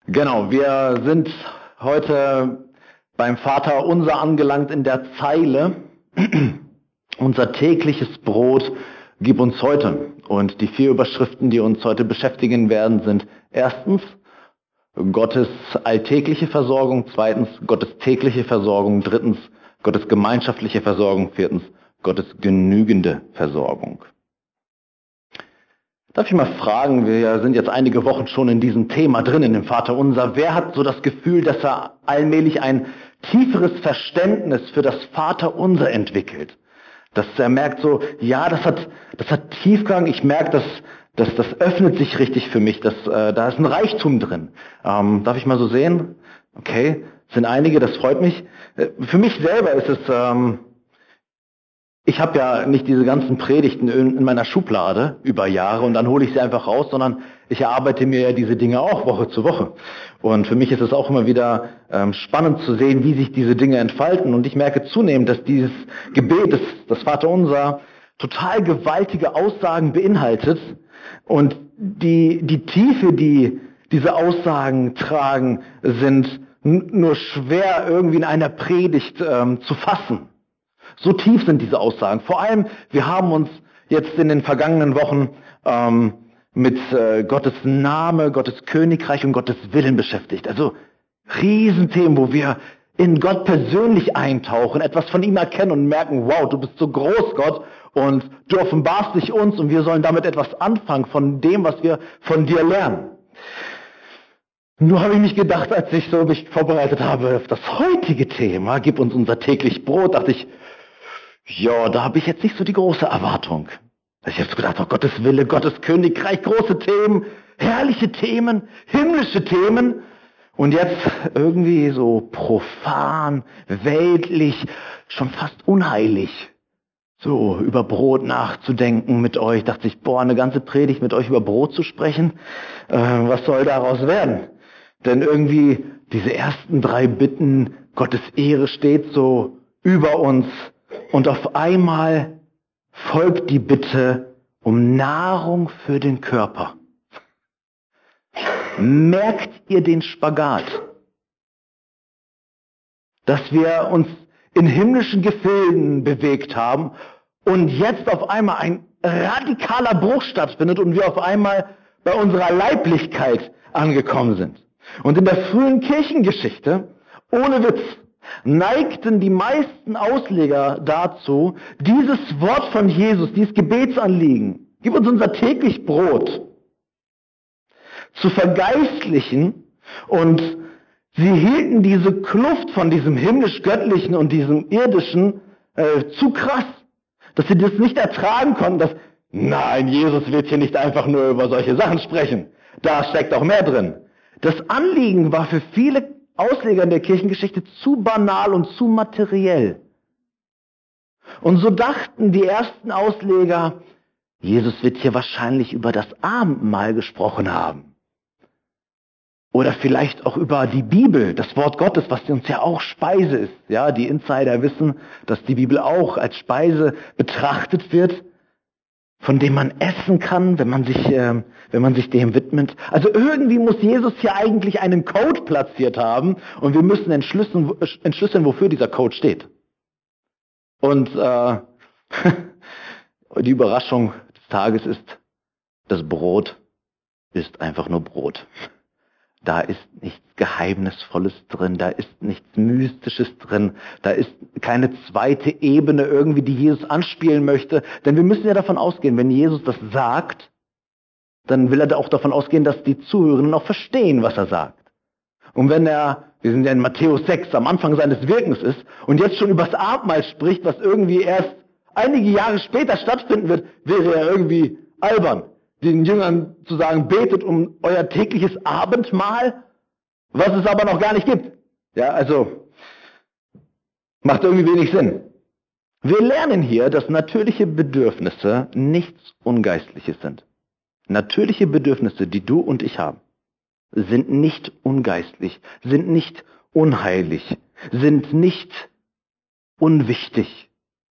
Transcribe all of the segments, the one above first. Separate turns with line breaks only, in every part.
Genau, wir sind heute beim Vater Unser angelangt in der Zeile. Unser tägliches Brot gib uns heute. Und die 4 Überschriften, die uns heute beschäftigen werden, sind erstens Gottes alltägliche Versorgung, zweitens Gottes tägliche Versorgung, drittens Gottes gemeinschaftliche Versorgung, viertens Gottes genügende Versorgung. Darf ich mal fragen, wir sind jetzt einige Wochen schon in diesem Thema drin, in dem Vater Unser. Wer hat so das Gefühl, dass er allmählich ein tieferes Verständnis für das Vater Unser entwickelt? Dass er merkt so, ja, das hat Tiefgang, ich merke, das öffnet sich richtig für mich, da ist ein Reichtum drin. Darf ich mal so sehen? Okay, es sind einige, das freut mich. Für mich selber ist es... Ich habe ja nicht diese ganzen Predigten in meiner Schublade über Jahre und dann hole ich sie einfach raus, sondern ich erarbeite mir ja diese Dinge auch Woche zu Woche. Und für mich ist es auch immer wieder spannend zu sehen, wie sich diese Dinge entfalten. Und ich merke zunehmend, dass dieses Gebet, das Vaterunser, total gewaltige Aussagen beinhaltet. Und die Tiefe, die diese Aussagen tragen, sind nur schwer irgendwie in einer Predigt zu fassen. So tief sind diese Aussagen. Vor allem, wir haben uns jetzt in den vergangenen Wochen mit Gottes Name, Gottes Königreich und Gottes Willen beschäftigt. Also Riesenthemen, wo wir in Gott persönlich eintauchen, etwas von ihm erkennen und merken, wow, du bist so groß, Gott, und du offenbarst dich uns und wir sollen damit etwas anfangen von dem, was wir von dir lernen. Nur habe ich mich gedacht, als ich so mich vorbereitet habe auf das heutige Thema, gib uns unser täglich Brot, dachte ich, ja, da habe ich jetzt nicht so die große Erwartung. Ich habe so gedacht, oh, Gottes Wille, Gottes Königreich, große Themen, herrliche Themen, himmlische Themen. Und jetzt irgendwie so profan, weltlich, schon fast unheilig, so über Brot nachzudenken mit euch. Dachte ich, boah, eine ganze Predigt mit euch über Brot zu sprechen, was soll daraus werden? Denn irgendwie diese ersten 3 Bitten, Gottes Ehre steht so über uns. Und auf einmal folgt die Bitte um Nahrung für den Körper. Merkt ihr den Spagat? Dass wir uns in himmlischen Gefilden bewegt haben und jetzt auf einmal ein radikaler Bruch stattfindet und wir auf einmal bei unserer Leiblichkeit angekommen sind. Und in der frühen Kirchengeschichte, ohne Witz, neigten die meisten Ausleger dazu, dieses Wort von Jesus, dieses Gebetsanliegen, gib uns unser täglich Brot, zu vergeistlichen, und sie hielten diese Kluft von diesem himmlisch-göttlichen und diesem irdischen zu krass, dass sie das nicht ertragen konnten, dass, nein, Jesus wird hier nicht einfach nur über solche Sachen sprechen, da steckt auch mehr drin. Das Anliegen war für viele Ausleger in der Kirchengeschichte zu banal und zu materiell. Und so dachten die ersten Ausleger, Jesus wird hier wahrscheinlich über das Abendmahl gesprochen haben. Oder vielleicht auch über die Bibel, das Wort Gottes, was uns ja auch Speise ist. Ja, die Insider wissen, dass die Bibel auch als Speise betrachtet wird, von dem man essen kann, wenn man sich dem widmet. Also irgendwie muss Jesus hier eigentlich einen Code platziert haben und wir müssen entschlüsseln, wofür dieser Code steht. Und die Überraschung des Tages ist, das Brot ist einfach nur Brot. Da ist nichts Geheimnisvolles drin, da ist nichts Mystisches drin, da ist keine zweite Ebene irgendwie, die Jesus anspielen möchte. Denn wir müssen ja davon ausgehen, wenn Jesus das sagt, dann will er auch davon ausgehen, dass die Zuhörenden auch verstehen, was er sagt. Und wenn wir sind ja in Matthäus 6 am Anfang seines Wirkens ist und jetzt schon über das Abendmahl spricht, was irgendwie erst einige Jahre später stattfinden wird, wäre er irgendwie albern, den Jüngern zu sagen, betet um euer tägliches Abendmahl, was es aber noch gar nicht gibt. Ja, also, macht irgendwie wenig Sinn. Wir lernen hier, dass natürliche Bedürfnisse nichts Ungeistliches sind. Natürliche Bedürfnisse, die du und ich haben, sind nicht ungeistlich, sind nicht unheilig, sind nicht unwichtig.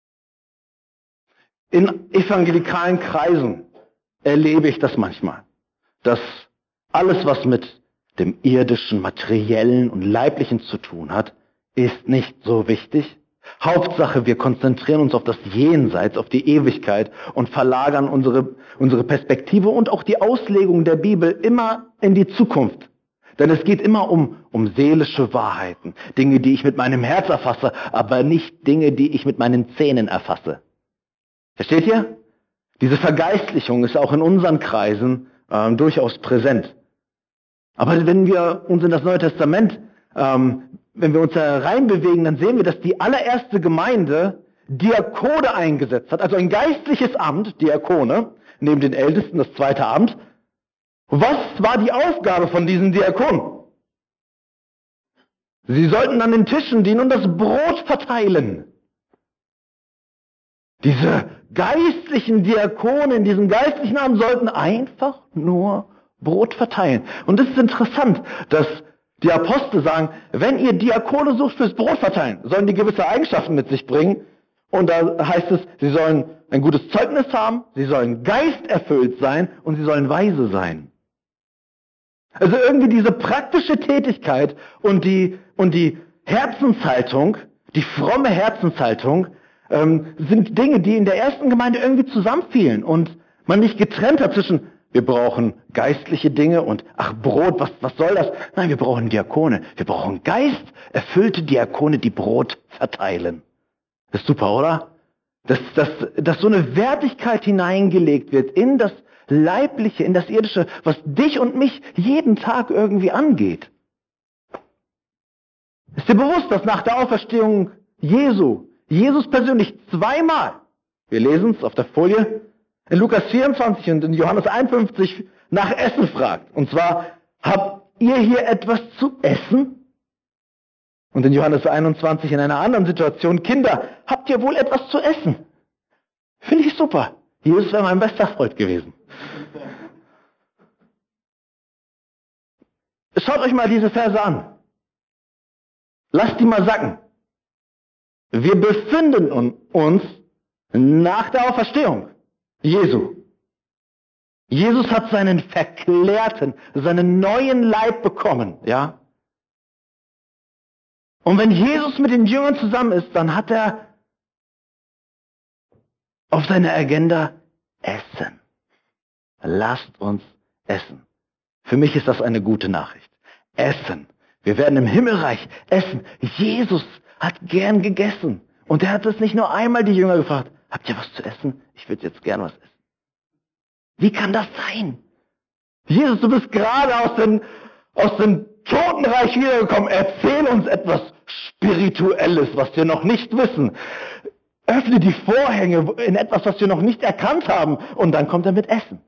In evangelikalen Kreisen erlebe ich das manchmal, dass alles, was mit dem irdischen, materiellen und leiblichen zu tun hat, ist nicht so wichtig. Hauptsache, wir konzentrieren uns auf das Jenseits, auf die Ewigkeit und verlagern unsere Perspektive und auch die Auslegung der Bibel immer in die Zukunft. Denn es geht immer um seelische Wahrheiten, Dinge, die ich mit meinem Herz erfasse, aber nicht Dinge, die ich mit meinen Zähnen erfasse. Versteht ihr? Diese Vergeistlichung ist auch in unseren Kreisen durchaus präsent. Aber wenn wir uns in das Neue Testament, wenn wir uns da reinbewegen, dann sehen wir, dass die allererste Gemeinde Diakone eingesetzt hat, also ein geistliches Amt, Diakone, neben den Ältesten das zweite Amt. Was war die Aufgabe von diesen Diakonen? Sie sollten an den Tischen dienen und das Brot verteilen. Diese geistlichen Diakone in diesem geistlichen Amt sollten einfach nur Brot verteilen. Und es ist interessant, dass die Apostel sagen, wenn ihr Diakone sucht fürs Brot verteilen, sollen die gewisse Eigenschaften mit sich bringen. Und da heißt es, sie sollen ein gutes Zeugnis haben, sie sollen geisterfüllt sein und sie sollen weise sein. Also irgendwie diese praktische Tätigkeit und die Herzenshaltung, die fromme Herzenshaltung, sind Dinge, die in der ersten Gemeinde irgendwie zusammenfielen und man nicht getrennt hat zwischen, wir brauchen geistliche Dinge und, ach Brot, was soll das? Nein, wir brauchen Diakone. Wir brauchen geisterfüllte Diakone, die Brot verteilen. Das ist super, oder? Dass so eine Wertigkeit hineingelegt wird in das Leibliche, in das Irdische, was dich und mich jeden Tag irgendwie angeht. Ist dir bewusst, dass nach der Auferstehung Jesus persönlich zweimal, wir lesen es auf der Folie, in Lukas 24 und in Johannes 51 nach Essen fragt. Und zwar, habt ihr hier etwas zu essen? Und in Johannes 21 in einer anderen Situation, Kinder, habt ihr wohl etwas zu essen? Finde ich super. Jesus wäre mein bester Freund gewesen. Schaut euch mal diese Verse an. Lasst die mal sacken. Wir befinden uns nach der Auferstehung Jesu. Jesus hat seinen verklärten, seinen neuen Leib bekommen, ja? Und wenn Jesus mit den Jüngern zusammen ist, dann hat er auf seiner Agenda Essen. Lasst uns essen. Für mich ist das eine gute Nachricht. Essen. Wir werden im Himmelreich essen. Jesus hat gern gegessen. Und er hat es nicht nur einmal die Jünger gefragt, habt ihr was zu essen? Ich würde jetzt gern was essen. Wie kann das sein? Jesus, du bist gerade aus dem Totenreich wiedergekommen. Erzähl uns etwas Spirituelles, was wir noch nicht wissen. Öffne die Vorhänge in etwas, was wir noch nicht erkannt haben. Und dann kommt er mit Essen.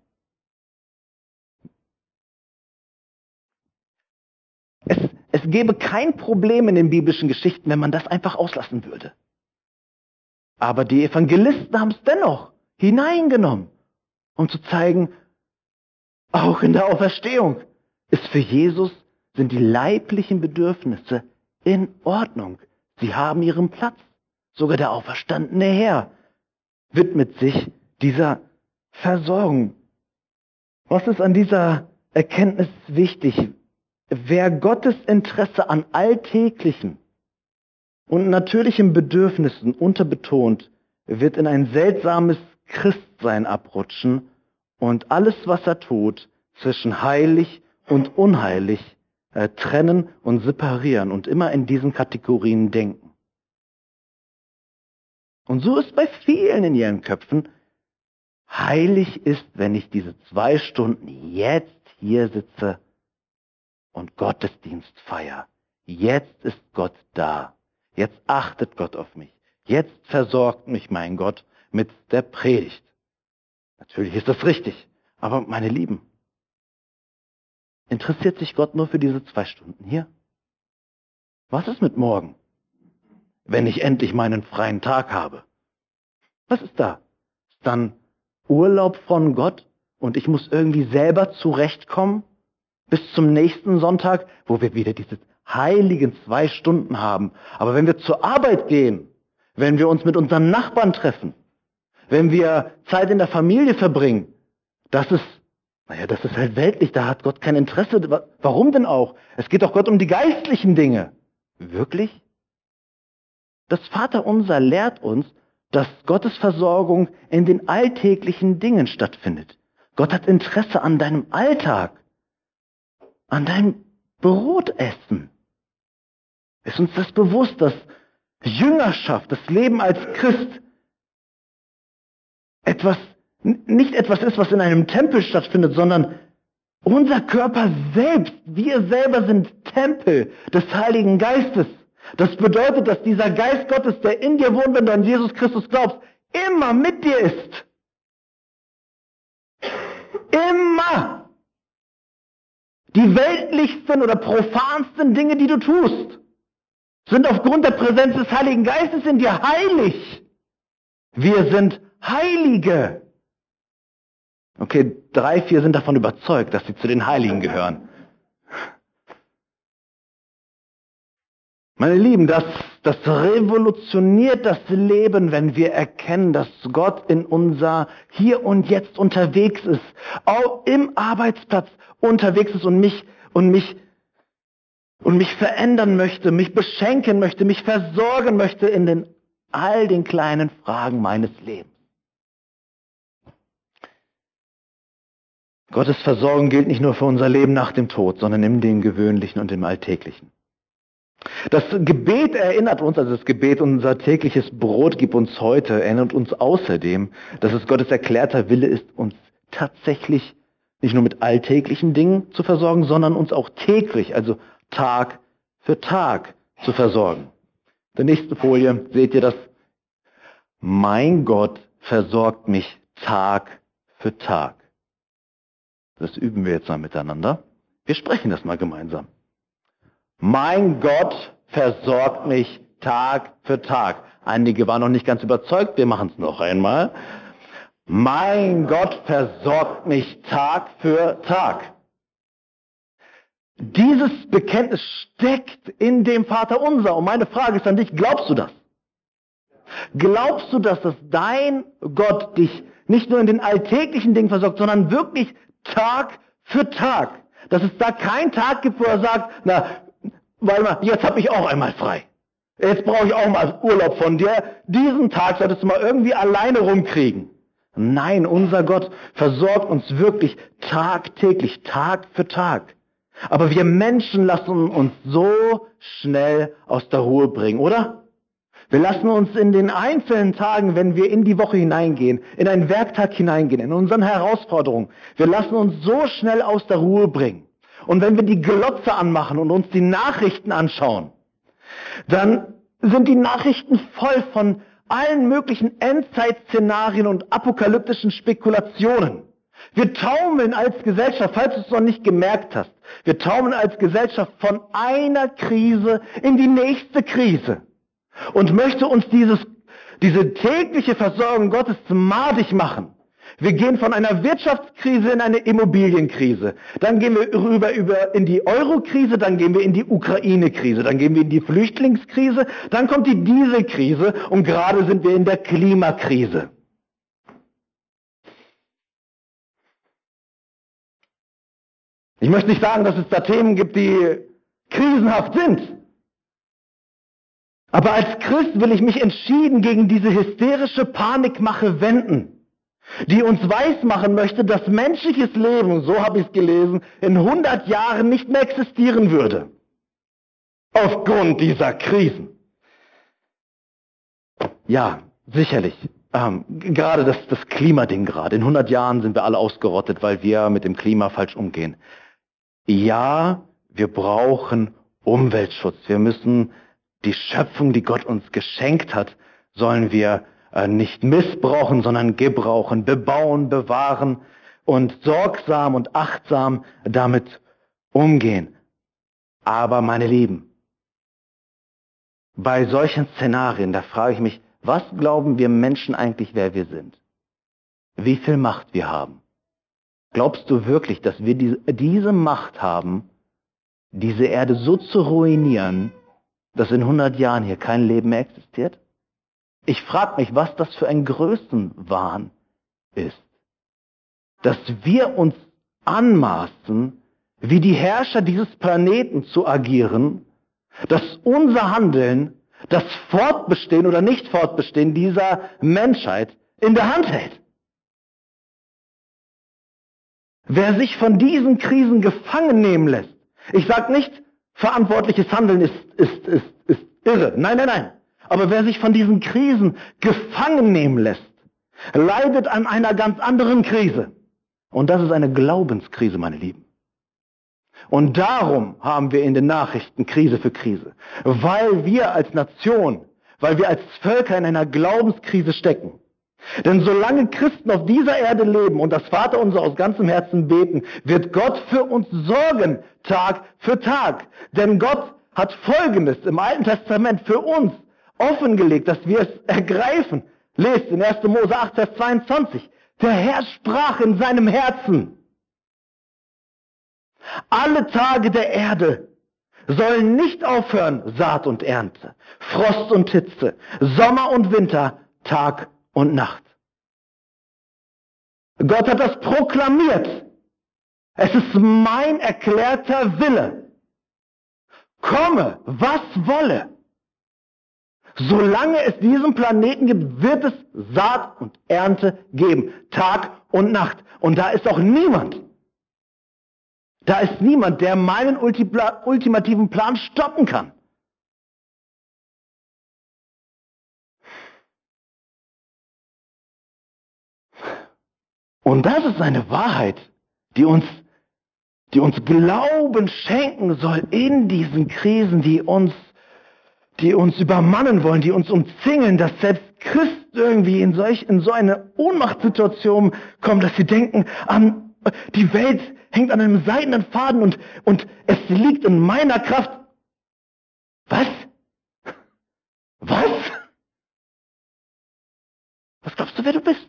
Es gäbe kein Problem in den biblischen Geschichten, wenn man das einfach auslassen würde. Aber die Evangelisten haben es dennoch hineingenommen, um zu zeigen, auch in der Auferstehung ist für Jesus, sind die leiblichen Bedürfnisse in Ordnung. Sie haben ihren Platz. Sogar der auferstandene Herr widmet sich dieser Versorgung. Was ist an dieser Erkenntnis wichtig? Wer Gottes Interesse an alltäglichen und natürlichen Bedürfnissen unterbetont, wird in ein seltsames Christsein abrutschen und alles, was er tut, zwischen heilig und unheilig trennen und separieren und immer in diesen Kategorien denken. Und so ist bei vielen in ihren Köpfen, heilig ist, wenn ich diese 2 Stunden jetzt hier sitze und Gottesdienst feier. Jetzt ist Gott da. Jetzt achtet Gott auf mich. Jetzt versorgt mich mein Gott mit der Predigt. Natürlich ist das richtig. Aber meine Lieben, interessiert sich Gott nur für diese 2 Stunden hier? Was ist mit morgen, wenn ich endlich meinen freien Tag habe? Was ist da? Ist dann Urlaub von Gott und ich muss irgendwie selber zurechtkommen bis zum nächsten Sonntag, wo wir wieder diese heiligen 2 Stunden haben. Aber wenn wir zur Arbeit gehen, wenn wir uns mit unseren Nachbarn treffen, wenn wir Zeit in der Familie verbringen, das ist Naja, das ist halt weltlich, da hat Gott kein Interesse. Warum denn auch? Es geht doch Gott um die geistlichen Dinge. Wirklich? Das Vaterunser lehrt uns, dass Gottes Versorgung in den alltäglichen Dingen stattfindet. Gott hat Interesse an deinem Alltag, an deinem Brotessen. Ist uns das bewusst, dass Jüngerschaft, das Leben als Christ, nicht etwas ist, was in einem Tempel stattfindet, sondern unser Körper selbst, wir selber sind Tempel des Heiligen Geistes. Das bedeutet, dass dieser Geist Gottes, der in dir wohnt, wenn du an Jesus Christus glaubst, immer mit dir ist. Immer. Die weltlichsten oder profansten Dinge, die du tust, sind aufgrund der Präsenz des Heiligen Geistes in dir heilig. Wir sind Heilige. Okay, 3, 4 sind davon überzeugt, dass sie zu den Heiligen gehören. Meine Lieben, das revolutioniert das Leben, wenn wir erkennen, dass Gott in unser Hier und Jetzt unterwegs ist, auch im Arbeitsplatz unterwegs ist und mich verändern möchte, mich beschenken möchte, mich versorgen möchte in all den kleinen Fragen meines Lebens. Gottes Versorgung gilt nicht nur für unser Leben nach dem Tod, sondern in dem Gewöhnlichen und im Alltäglichen. Das Gebet erinnert uns, also das Gebet, unser tägliches Brot gib uns heute, erinnert uns außerdem, dass es Gottes erklärter Wille ist, uns tatsächlich nicht nur mit alltäglichen Dingen zu versorgen, sondern uns auch täglich, also Tag für Tag zu versorgen. Auf der nächsten Folie seht ihr das. Mein Gott versorgt mich Tag für Tag. Das üben wir jetzt mal miteinander. Wir sprechen das mal gemeinsam. Mein Gott versorgt mich Tag für Tag. Einige waren noch nicht ganz überzeugt, wir machen es noch einmal. Mein Gott versorgt mich Tag für Tag. Dieses Bekenntnis steckt in dem Vaterunser. Und meine Frage ist an dich, glaubst du das? Glaubst du, dass dein Gott dich nicht nur in den alltäglichen Dingen versorgt, sondern wirklich Tag für Tag? Dass es da keinen Tag gibt, wo er sagt, na, warte mal, jetzt habe ich auch einmal frei. Jetzt brauche ich auch mal Urlaub von dir. Diesen Tag solltest du mal irgendwie alleine rumkriegen. Nein, unser Gott versorgt uns wirklich tagtäglich, Tag für Tag. Aber wir Menschen lassen uns so schnell aus der Ruhe bringen, oder? Wir lassen uns in den einzelnen Tagen, wenn wir in die Woche hineingehen, in einen Werktag hineingehen, in unseren Herausforderungen, wir lassen uns so schnell aus der Ruhe bringen. Und wenn wir die Glotze anmachen und uns die Nachrichten anschauen, dann sind die Nachrichten voll von allen möglichen Endzeitszenarien und apokalyptischen Spekulationen. Wir taumeln als Gesellschaft, falls du es noch nicht gemerkt hast, wir taumeln als Gesellschaft von einer Krise in die nächste Krise. Und möchte uns diese tägliche Versorgung Gottes madig machen. Wir gehen von einer Wirtschaftskrise in eine Immobilienkrise. Dann gehen wir rüber in die Eurokrise, dann gehen wir in die Ukraine-Krise, dann gehen wir in die Flüchtlingskrise, dann kommt die Dieselkrise und gerade sind wir in der Klimakrise. Ich möchte nicht sagen, dass es da Themen gibt, die krisenhaft sind. Aber als Christ will ich mich entschieden gegen diese hysterische Panikmache wenden, die uns weismachen möchte, dass menschliches Leben, so habe ich es gelesen, in 100 Jahren nicht mehr existieren würde. Aufgrund dieser Krisen. Ja, sicherlich. Gerade das Klimading gerade. In 100 Jahren sind wir alle ausgerottet, weil wir mit dem Klima falsch umgehen. Ja, wir brauchen Umweltschutz. Wir müssen die Schöpfung, die Gott uns geschenkt hat, sollen wir nicht missbrauchen, sondern gebrauchen, bebauen, bewahren und sorgsam und achtsam damit umgehen. Aber meine Lieben, bei solchen Szenarien, da frage ich mich, was glauben wir Menschen eigentlich, wer wir sind? Wie viel Macht wir haben? Glaubst du wirklich, dass wir diese Macht haben, diese Erde so zu ruinieren, dass in 100 Jahren hier kein Leben mehr existiert? Ich frage mich, was das für ein Größenwahn ist. Dass wir uns anmaßen, wie die Herrscher dieses Planeten zu agieren, dass unser Handeln das Fortbestehen oder Nicht-Fortbestehen dieser Menschheit in der Hand hält. Wer sich von diesen Krisen gefangen nehmen lässt, ich sage nicht, verantwortliches Handeln ist irre. Nein. Aber wer sich von diesen Krisen gefangen nehmen lässt, leidet an einer ganz anderen Krise. Und das ist eine Glaubenskrise, meine Lieben. Und darum haben wir in den Nachrichten Krise für Krise. Weil wir als Nation, weil wir als Völker in einer Glaubenskrise stecken. Denn solange Christen auf dieser Erde leben und das Vaterunser aus ganzem Herzen beten, wird Gott für uns sorgen, Tag für Tag. Denn Gott hat Folgendes im Alten Testament für uns offengelegt, dass wir es ergreifen. Lest in 1. Mose 8, Vers 22. Der Herr sprach in seinem Herzen: Alle Tage der Erde sollen nicht aufhören, Saat und Ernte, Frost und Hitze, Sommer und Winter, Tag und Nacht. Gott hat das proklamiert. Es ist mein erklärter Wille. Komme, was wolle. Solange es diesen Planeten gibt, wird es Saat und Ernte geben. Tag und Nacht. Und da ist auch niemand. Da ist niemand, der meinen ultimativen Plan stoppen kann. Und das ist eine Wahrheit, die uns Glauben schenken soll in diesen Krisen, die uns übermannen wollen, die uns umzingeln, dass selbst Christen irgendwie in so eine Ohnmachtssituation kommen, dass sie denken, die Welt hängt an einem seidenen Faden und es liegt in meiner Kraft. Was? Was? Was glaubst du, wer du bist?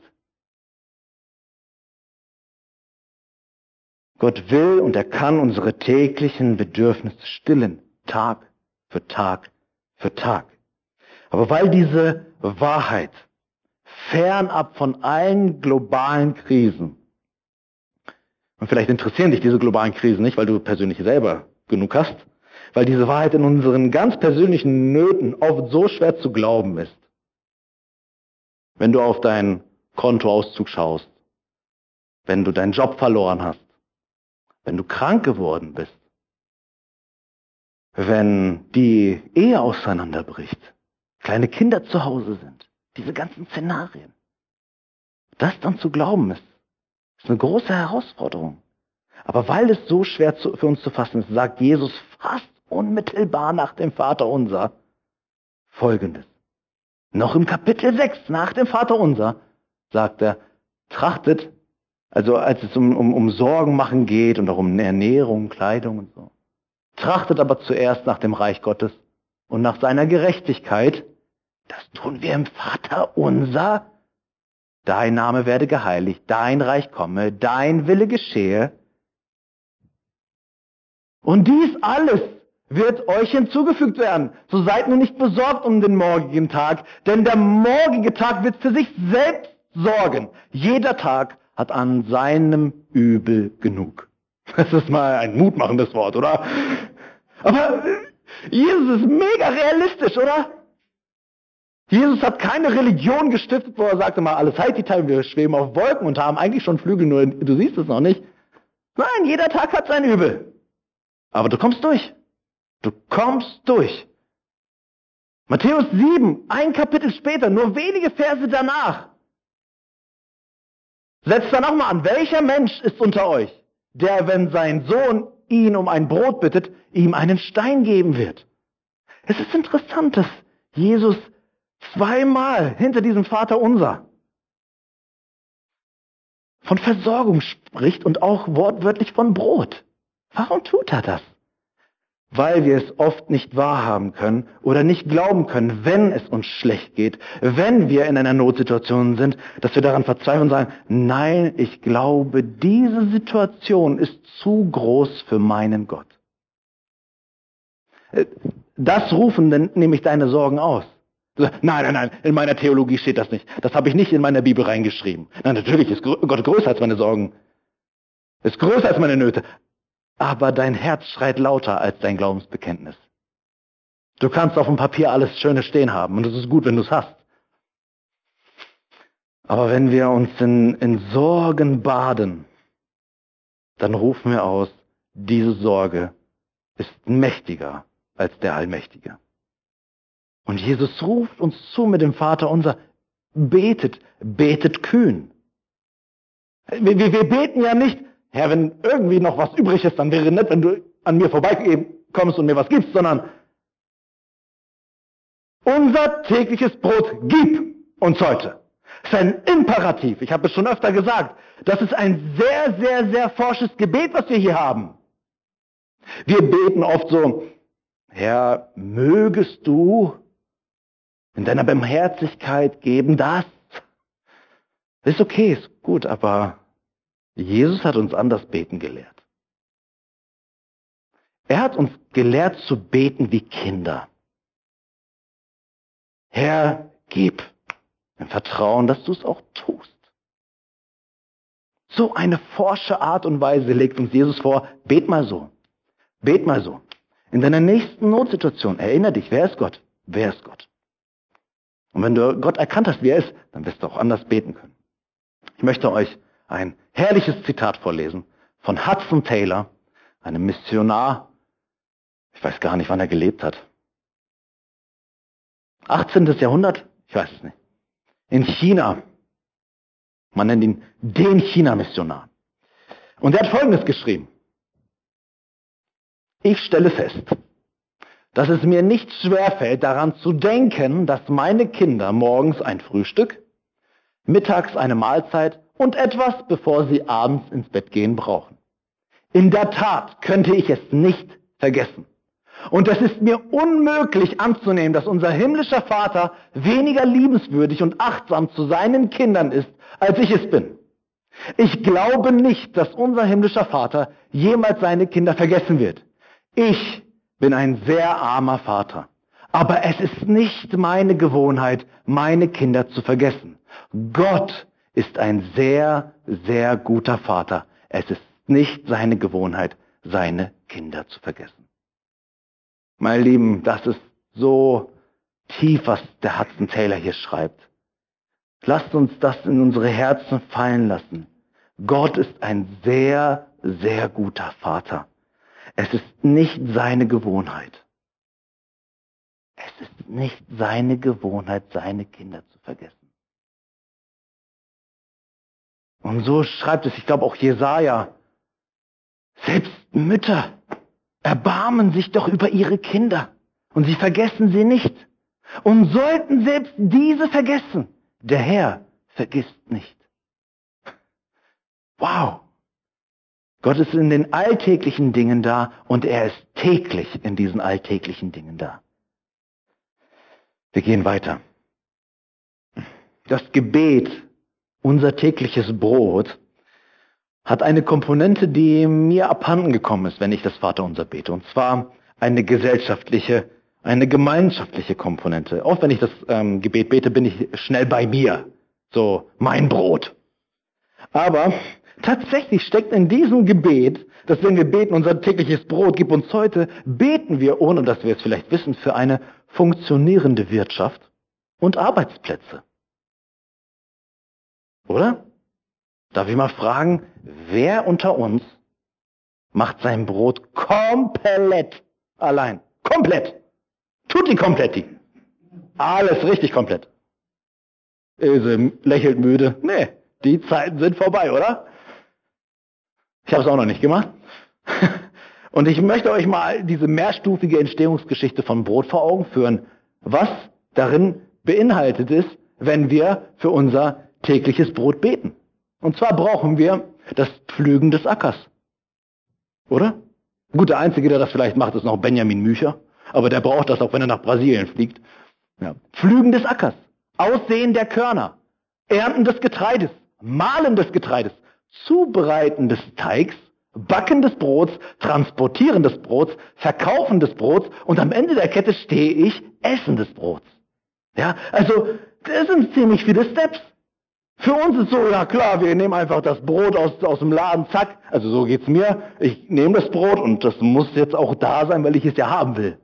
Gott will und er kann unsere täglichen Bedürfnisse stillen, Tag für Tag für Tag. Aber weil diese Wahrheit fernab von allen globalen Krisen, und vielleicht interessieren dich diese globalen Krisen nicht, weil du persönlich selber genug hast, weil diese Wahrheit in unseren ganz persönlichen Nöten oft so schwer zu glauben ist. Wenn du auf deinen Kontoauszug schaust, wenn du deinen Job verloren hast, wenn du krank geworden bist, wenn die Ehe auseinanderbricht, kleine Kinder zu Hause sind, diese ganzen Szenarien. Das dann zu glauben ist eine große Herausforderung. Aber weil es so schwer für uns zu fassen ist, sagt Jesus fast unmittelbar nach dem Vaterunser Folgendes. Noch im Kapitel 6 nach dem Vaterunser sagt er, trachtet, also als es um Sorgen machen geht und auch um Ernährung, Kleidung und so, trachtet aber zuerst nach dem Reich Gottes und nach seiner Gerechtigkeit. Das tun wir im Vaterunser. Dein Name werde geheiligt, dein Reich komme, dein Wille geschehe. Und dies alles wird euch hinzugefügt werden. So seid nur nicht besorgt um den morgigen Tag, denn der morgige Tag wird für sich selbst sorgen. Jeder Tag hat an seinem Übel genug. Das ist mal ein mutmachendes Wort, oder? Aber Jesus ist mega realistisch, oder? Jesus hat keine Religion gestiftet, wo er sagte mal, alles Heititai, wir schweben auf Wolken und haben eigentlich schon Flügel, nur du siehst es noch nicht. Nein, jeder Tag hat sein Übel. Aber du kommst durch. Du kommst durch. Matthäus 7, ein Kapitel später, nur wenige Verse danach. Setzt dann auch mal an, welcher Mensch ist unter euch, der, wenn sein Sohn ihn um ein Brot bittet, ihm einen Stein geben wird? Es ist interessant, dass Jesus zweimal hinter diesem Vaterunser von Versorgung spricht und auch wortwörtlich von Brot. Warum tut er das? Weil wir es oft nicht wahrhaben können oder nicht glauben können, wenn es uns schlecht geht, wenn wir in einer Notsituation sind, dass wir daran verzweifeln und sagen, nein, ich glaube, diese Situation ist zu groß für meinen Gott. Das rufen dann nämlich deine Sorgen aus. Nein, in meiner Theologie steht das nicht. Das habe ich nicht in meiner Bibel reingeschrieben. Nein, natürlich ist Gott größer als meine Sorgen. ist größer als meine Nöte. Aber dein Herz schreit lauter als dein Glaubensbekenntnis. Du kannst auf dem Papier alles Schöne stehen haben und es ist gut, wenn du es hast. Aber wenn wir uns in Sorgen baden, dann rufen wir aus, diese Sorge ist mächtiger als der Allmächtige. Und Jesus ruft uns zu mit dem Vater unser, betet kühn. Wir beten ja nicht, Herr, wenn irgendwie noch was übrig ist, dann wäre nett, wenn du an mir vorbeikommst und mir was gibst, sondern unser tägliches Brot gib uns heute. Das ist ein Imperativ. Ich habe es schon öfter gesagt. Das ist ein sehr, sehr, sehr forsches Gebet, was wir hier haben. Wir beten oft so, Herr, mögest du in deiner Barmherzigkeit geben das? Ist okay, ist gut, aber Jesus hat uns anders beten gelehrt. Er hat uns gelehrt zu beten wie Kinder. Herr, gib. Im Vertrauen, dass du es auch tust. So eine forsche Art und Weise legt uns Jesus vor, bet mal so. Bet mal so. In deiner nächsten Notsituation, erinnere dich, wer ist Gott? Wer ist Gott? Und wenn du Gott erkannt hast, wie er ist, dann wirst du auch anders beten können. Ich möchte euch ein herrliches Zitat vorlesen von Hudson Taylor, einem Missionar. Ich weiß gar nicht, wann er gelebt hat. 18. Jahrhundert? Ich weiß es nicht. In China. Man nennt ihn den China-Missionar. Und er hat Folgendes geschrieben. Ich stelle fest, dass es mir nicht schwerfällt, daran zu denken, dass meine Kinder morgens ein Frühstück, mittags eine Mahlzeit und etwas, bevor sie abends ins Bett gehen, brauchen. In der Tat könnte ich es nicht vergessen. Und es ist mir unmöglich anzunehmen, dass unser himmlischer Vater weniger liebenswürdig und achtsam zu seinen Kindern ist, als ich es bin. Ich glaube nicht, dass unser himmlischer Vater jemals seine Kinder vergessen wird. Ich bin ein sehr armer Vater. Aber es ist nicht meine Gewohnheit, meine Kinder zu vergessen. Gott ist ein sehr, sehr guter Vater. Es ist nicht seine Gewohnheit, seine Kinder zu vergessen. Meine Lieben, das ist so tief, was der Hudson Taylor hier schreibt. Lasst uns das in unsere Herzen fallen lassen. Gott ist ein sehr, sehr guter Vater. Es ist nicht seine Gewohnheit. Es ist nicht seine Gewohnheit, seine Kinder zu vergessen. Und so schreibt es, ich glaube auch Jesaja, selbst Mütter erbarmen sich doch über ihre Kinder und sie vergessen sie nicht. Und sollten selbst diese vergessen, der Herr vergisst nicht. Wow! Gott ist in den alltäglichen Dingen da und er ist täglich in diesen alltäglichen Dingen da. Wir gehen weiter. Das Gebet, unser tägliches Brot, hat eine Komponente, die mir abhanden gekommen ist, wenn ich das Vaterunser bete. Und zwar eine gesellschaftliche, eine gemeinschaftliche Komponente. Oft, wenn ich das Gebet bete, bin ich schnell bei mir. So, mein Brot. Aber tatsächlich steckt in diesem Gebet, dass wenn wir beten, unser tägliches Brot, gib uns heute, beten wir, ohne dass wir es vielleicht wissen, für eine funktionierende Wirtschaft und Arbeitsplätze. Oder? Darf ich mal fragen, wer unter uns macht sein Brot komplett allein? Komplett. Tutti kompletti. Alles richtig komplett. Ilse lächelt müde. Nee, die Zeiten sind vorbei, oder? Ich habe es auch noch nicht gemacht. Und ich möchte euch mal diese mehrstufige Entstehungsgeschichte von Brot vor Augen führen, was darin beinhaltet ist, wenn wir für unser tägliches Brot beten. Und zwar brauchen wir das Pflügen des Ackers. Oder? Gut, der Einzige, der das vielleicht macht, ist noch Benjamin Mücher. Aber der braucht das auch, wenn er nach Brasilien fliegt. Ja. Pflügen des Ackers. Aussehen der Körner. Ernten des Getreides. Mahlen des Getreides. Zubereiten des Teigs. Backen des Brots. Transportieren des Brots. Verkaufen des Brots. Und am Ende der Kette stehe ich, Essen des Brots. Ja, also, das sind ziemlich viele Steps. Für uns ist so, ja klar, wir nehmen einfach das Brot aus dem Laden, zack. Also so geht's mir. Ich nehme das Brot und das muss jetzt auch da sein, weil ich es ja haben will.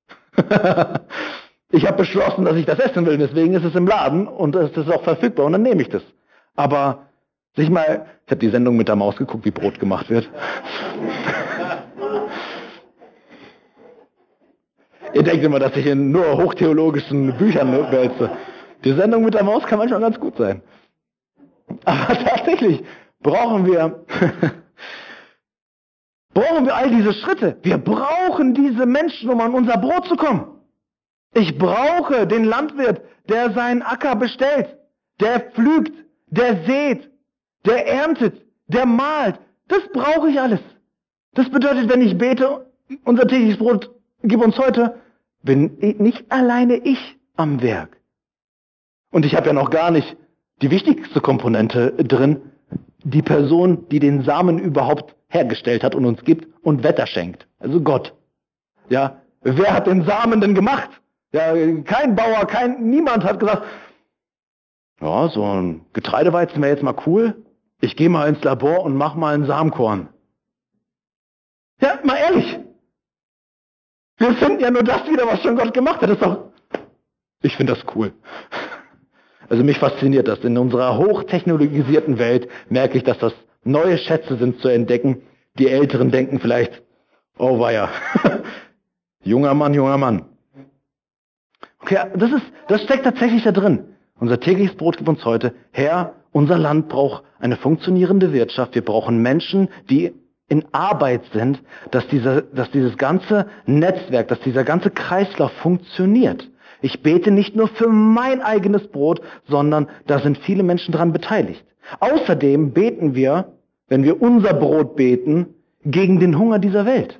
Ich habe beschlossen, dass ich das essen will, deswegen ist es im Laden und es ist auch verfügbar und dann nehme ich das. Aber ich habe die Sendung mit der Maus geguckt, wie Brot gemacht wird. Ihr denkt immer, dass ich in nur hochtheologischen Büchern wälze. Die Sendung mit der Maus kann manchmal ganz gut sein. Aber tatsächlich brauchen wir all diese Schritte. Wir brauchen diese Menschen, um an unser Brot zu kommen. Ich brauche den Landwirt, der seinen Acker bestellt, der pflügt, der sät, der erntet, der mahlt. Das brauche ich alles. Das bedeutet, wenn ich bete, unser tägliches Brot gib uns heute, bin nicht alleine ich am Werk. Und ich habe ja noch gar nicht die wichtigste Komponente drin, die Person, die den Samen überhaupt hergestellt hat und uns gibt und Wetter schenkt. Also Gott. Ja, wer hat den Samen denn gemacht? Ja, kein Bauer, niemand hat gesagt, ja, so ein Getreideweizen wäre jetzt mal cool. Ich gehe mal ins Labor und mach mal ein Samenkorn. Ja, mal ehrlich. Wir finden ja nur das wieder, was schon Gott gemacht hat. Ich finde das cool. Also mich fasziniert das. In unserer hochtechnologisierten Welt merke ich, dass das neue Schätze sind zu entdecken. Die Älteren denken vielleicht, oh weia, junger Mann, junger Mann. Okay, das steckt tatsächlich da drin. Unser tägliches Brot gibt uns heute. Herr, unser Land braucht eine funktionierende Wirtschaft. Wir brauchen Menschen, die in Arbeit sind, dass dieses ganze Netzwerk, dass dieser ganze Kreislauf funktioniert. Ich bete nicht nur für mein eigenes Brot, sondern da sind viele Menschen dran beteiligt. Außerdem beten wir, wenn wir unser Brot beten, gegen den Hunger dieser Welt.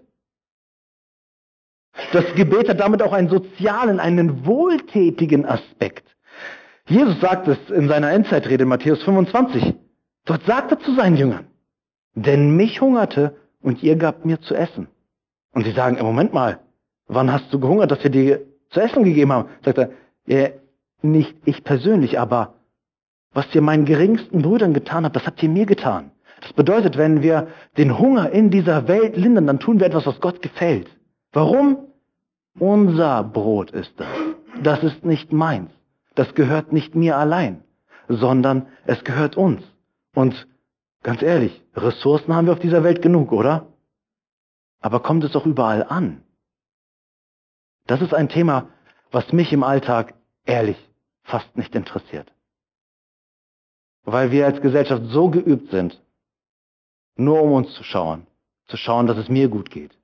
Das Gebet hat damit auch einen sozialen, einen wohltätigen Aspekt. Jesus sagt es in seiner Endzeitrede in Matthäus 25. Dort sagt er zu seinen Jüngern, denn mich hungerte und ihr gabt mir zu essen. Und sie sagen, Moment mal, wann hast du gehungert, dass wir dir zu essen gegeben haben? Sagt er, ja, nicht ich persönlich, aber was ihr meinen geringsten Brüdern getan habt, das habt ihr mir getan. Das bedeutet, wenn wir den Hunger in dieser Welt lindern, dann tun wir etwas, was Gott gefällt. Warum? Unser Brot ist das. Das ist nicht meins. Das gehört nicht mir allein, sondern es gehört uns. Und ganz ehrlich, Ressourcen haben wir auf dieser Welt genug, oder? Aber kommt es auch überall an? Das ist ein Thema, was mich im Alltag ehrlich fast nicht interessiert. Weil wir als Gesellschaft so geübt sind, nur um uns zu schauen, dass es mir gut geht.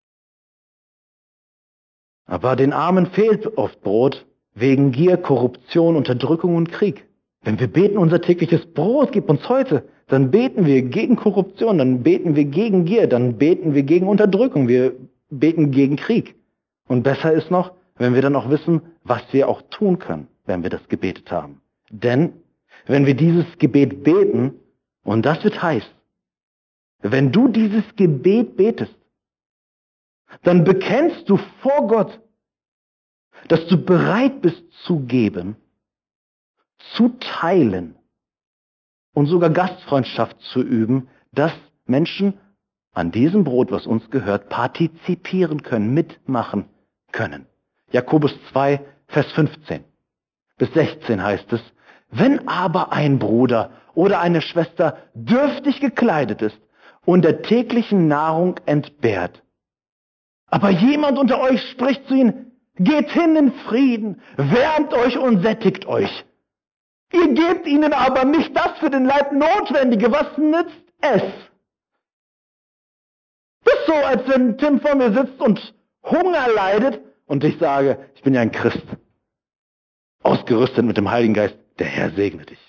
Aber den Armen fehlt oft Brot wegen Gier, Korruption, Unterdrückung und Krieg. Wenn wir beten, unser tägliches Brot gib uns heute, dann beten wir gegen Korruption, dann beten wir gegen Gier, dann beten wir gegen Unterdrückung, wir beten gegen Krieg. Und besser ist noch, wenn wir dann auch wissen, was wir auch tun können, wenn wir das gebetet haben. Denn wenn wir dieses Gebet beten, und das wird heiß, wenn du dieses Gebet betest, dann bekennst du vor Gott, dass du bereit bist zu geben, zu teilen und sogar Gastfreundschaft zu üben, dass Menschen an diesem Brot, was uns gehört, partizipieren können, mitmachen können. Jakobus 2, Vers 15 bis 16 heißt es, wenn aber ein Bruder oder eine Schwester dürftig gekleidet ist und der täglichen Nahrung entbehrt, aber jemand unter euch spricht zu ihnen, geht hin in Frieden, wärmt euch und sättigt euch. Ihr gebt ihnen aber nicht das für den Leib Notwendige. Was nützt es? Das ist so, als wenn Tim vor mir sitzt und Hunger leidet und ich sage, ich bin ja ein Christ, ausgerüstet mit dem Heiligen Geist, der Herr segne dich.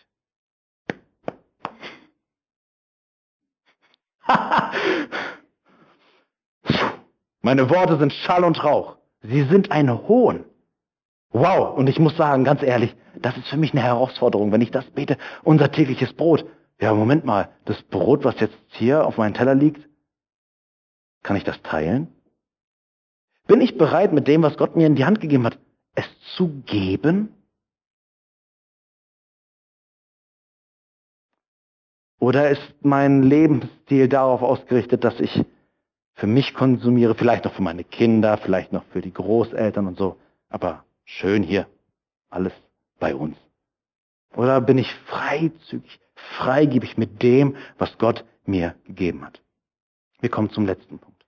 Meine Worte sind Schall und Rauch. Sie sind ein Hohn. Wow, und ich muss sagen, ganz ehrlich, das ist für mich eine Herausforderung, wenn ich das bete, unser tägliches Brot. Ja, Moment mal, das Brot, was jetzt hier auf meinem Teller liegt, kann ich das teilen? Bin ich bereit, mit dem, was Gott mir in die Hand gegeben hat, es zu geben? Oder ist mein Lebensstil darauf ausgerichtet, dass ich für mich konsumiere, vielleicht noch für meine Kinder, vielleicht noch für die Großeltern und so, aber schön hier, alles bei uns? Oder bin ich freizügig, freigebig mit dem, was Gott mir gegeben hat? Wir kommen zum letzten Punkt.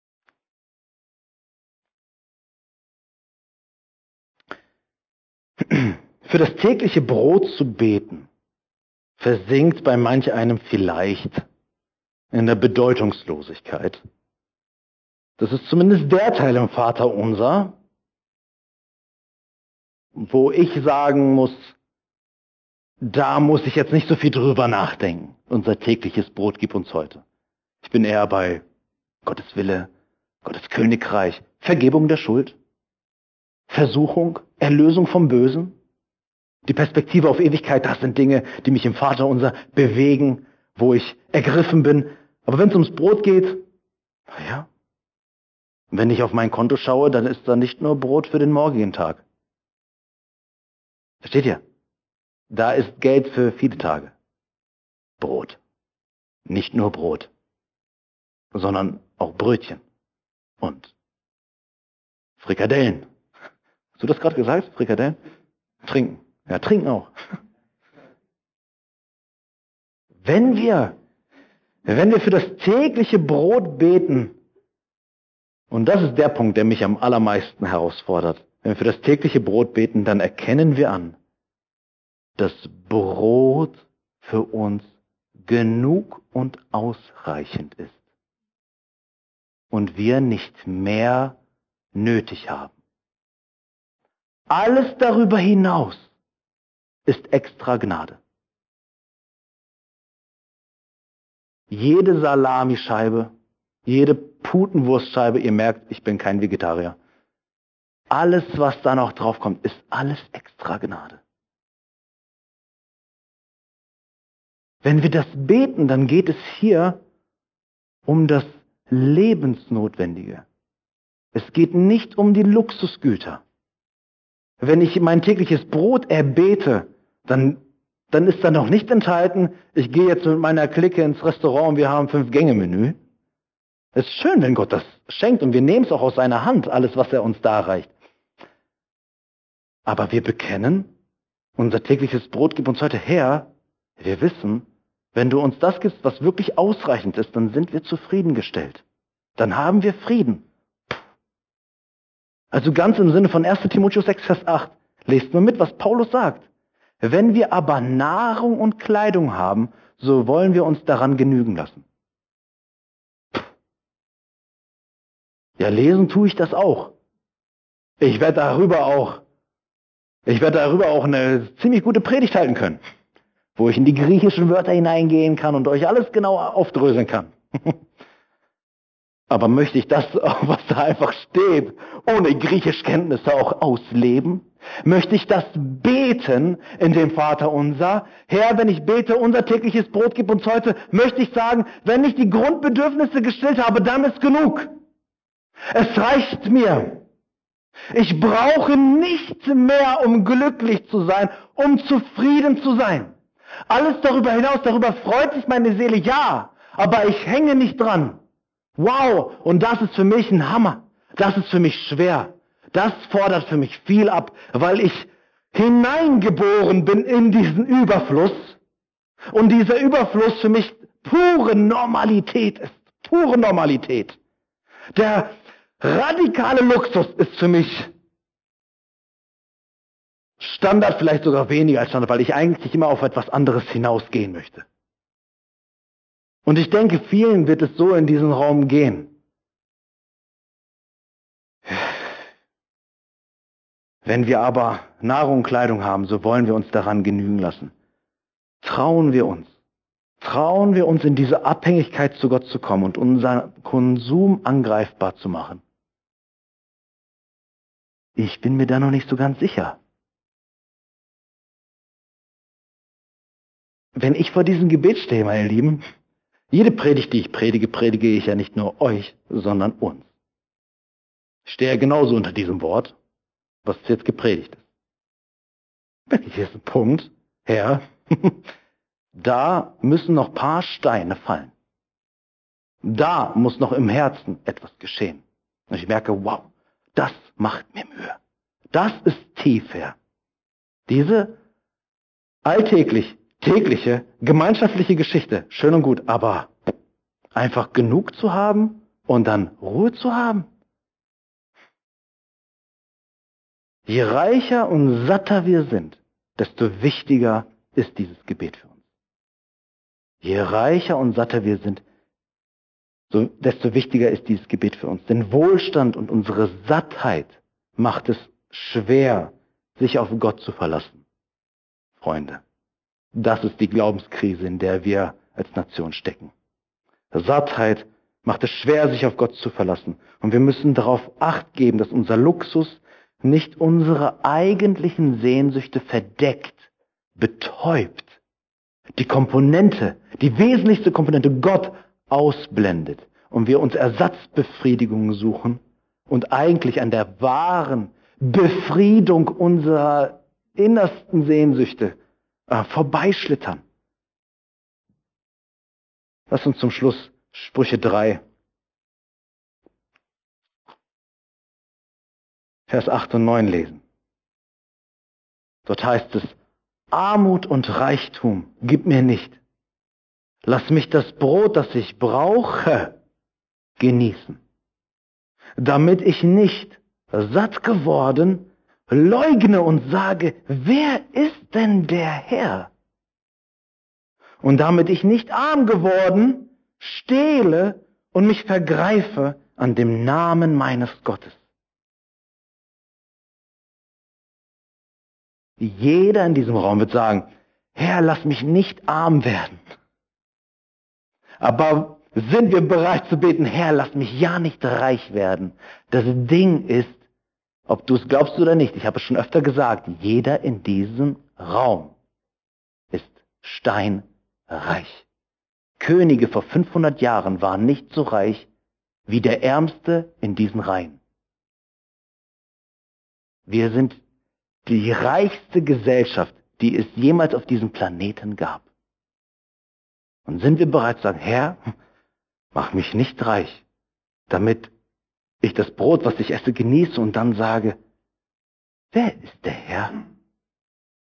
Für das tägliche Brot zu beten, versinkt bei manch einem vielleicht in der Bedeutungslosigkeit. Das ist zumindest der Teil im Vaterunser, wo ich sagen muss, da muss ich jetzt nicht so viel drüber nachdenken. Unser tägliches Brot gib uns heute. Ich bin eher bei Gottes Wille, Gottes Königreich, Vergebung der Schuld, Versuchung, Erlösung vom Bösen, die Perspektive auf Ewigkeit. Das sind Dinge, die mich im Vaterunser bewegen, wo ich ergriffen bin. Aber wenn es ums Brot geht, naja, wenn ich auf mein Konto schaue, dann ist da nicht nur Brot für den morgigen Tag. Versteht ihr? Da ist Geld für viele Tage. Brot. Nicht nur Brot, sondern auch Brötchen und Frikadellen. Hast du das gerade gesagt? Frikadellen? Trinken. Ja, trinken auch. Wenn wir für das tägliche Brot beten, und das ist der Punkt, der mich am allermeisten herausfordert, wenn wir für das tägliche Brot beten, dann erkennen wir an, dass Brot für uns genug und ausreichend ist und wir nicht mehr nötig haben. Alles darüber hinaus ist extra Gnade. Jede Salamischeibe, jede Putenwurstscheibe, ihr merkt, ich bin kein Vegetarier. Alles, was da noch drauf kommt, ist alles extra Gnade. Wenn wir das beten, dann geht es hier um das Lebensnotwendige. Es geht nicht um die Luxusgüter. Wenn ich mein tägliches Brot erbete, dann ist da noch nicht enthalten, ich gehe jetzt mit meiner Clique ins Restaurant und wir haben 5-Gänge-Menü. Es ist schön, wenn Gott das schenkt und wir nehmen es auch aus seiner Hand, alles, was er uns darreicht. Aber wir bekennen, unser tägliches Brot gib uns heute her. Wir wissen, wenn du uns das gibst, was wirklich ausreichend ist, dann sind wir zufriedengestellt. Dann haben wir Frieden. Also ganz im Sinne von 1. Timotheus 6, Vers 8. Lest nur mit, was Paulus sagt. Wenn wir aber Nahrung und Kleidung haben, so wollen wir uns daran genügen lassen. Ja, lesen tue ich das auch. Ich werde darüber auch eine ziemlich gute Predigt halten können, wo ich in die griechischen Wörter hineingehen kann und euch alles genau aufdröseln kann. Aber möchte ich das, was da einfach steht, ohne Griechischkenntnisse auch ausleben? Möchte ich das beten in dem Vaterunser? Herr, wenn ich bete, unser tägliches Brot gib uns heute, möchte ich sagen, wenn ich die Grundbedürfnisse gestillt habe, dann ist genug. Es reicht mir. Ich brauche nichts mehr, um glücklich zu sein, um zufrieden zu sein. Alles darüber hinaus, darüber freut sich meine Seele, ja, aber ich hänge nicht dran. Wow, und das ist für mich ein Hammer. Das ist für mich schwer. Das fordert für mich viel ab, weil ich hineingeboren bin in diesen Überfluss und dieser Überfluss für mich pure Normalität ist. Pure Normalität. Der radikale Luxus ist für mich Standard, vielleicht sogar weniger als Standard, weil ich eigentlich immer auf etwas anderes hinausgehen möchte. Und ich denke, vielen wird es so in diesen Raum gehen. Wenn wir aber Nahrung und Kleidung haben, so wollen wir uns daran genügen lassen. Trauen wir uns in diese Abhängigkeit zu Gott zu kommen und unseren Konsum angreifbar zu machen. Ich bin mir da noch nicht so ganz sicher. Wenn ich vor diesem Gebet stehe, meine Lieben, jede Predigt, die ich predige, predige ich ja nicht nur euch, sondern uns. Ich stehe ja genauso unter diesem Wort, was jetzt gepredigt ist. Hier ist ein Punkt, Herr, Da müssen noch ein paar Steine fallen. Da muss noch im Herzen etwas geschehen. Und ich merke, wow, das macht mir Mühe. Das ist tiefer. Diese tägliche, gemeinschaftliche Geschichte, schön und gut, aber einfach genug zu haben und dann Ruhe zu haben. Je reicher und satter wir sind, desto wichtiger ist dieses Gebet für uns. Je reicher und satter wir sind, desto wichtiger ist dieses Gebet für uns. Denn Wohlstand und unsere Sattheit macht es schwer, sich auf Gott zu verlassen. Freunde, das ist die Glaubenskrise, in der wir als Nation stecken. Sattheit macht es schwer, sich auf Gott zu verlassen. Und wir müssen darauf Acht geben, dass unser Luxus nicht unsere eigentlichen Sehnsüchte verdeckt, betäubt. Die wesentlichste Komponente Gott ausblendet und wir uns Ersatzbefriedigungen suchen und eigentlich an der wahren Befriedung unserer innersten Sehnsüchte vorbeischlittern. Lass uns zum Schluss Sprüche 3, Vers 8 und 9 lesen. Dort heißt es, Armut und Reichtum gib mir nicht. Lass mich das Brot, das ich brauche, genießen, damit ich nicht, satt geworden, leugne und sage, wer ist denn der Herr? Und damit ich nicht arm geworden, stehle und mich vergreife an dem Namen meines Gottes. Jeder in diesem Raum wird sagen, Herr, lass mich nicht arm werden. Aber sind wir bereit zu beten, Herr, lass mich ja nicht reich werden? Das Ding ist, ob du es glaubst oder nicht, ich habe es schon öfter gesagt, jeder in diesem Raum ist steinreich. Könige vor 500 Jahren waren nicht so reich wie der Ärmste in diesen Reihen. Wir sind die reichste Gesellschaft, die es jemals auf diesem Planeten gab. Und sind wir bereit zu sagen, Herr, mach mich nicht reich, damit ich das Brot, was ich esse, genieße und dann sage, wer ist der Herr?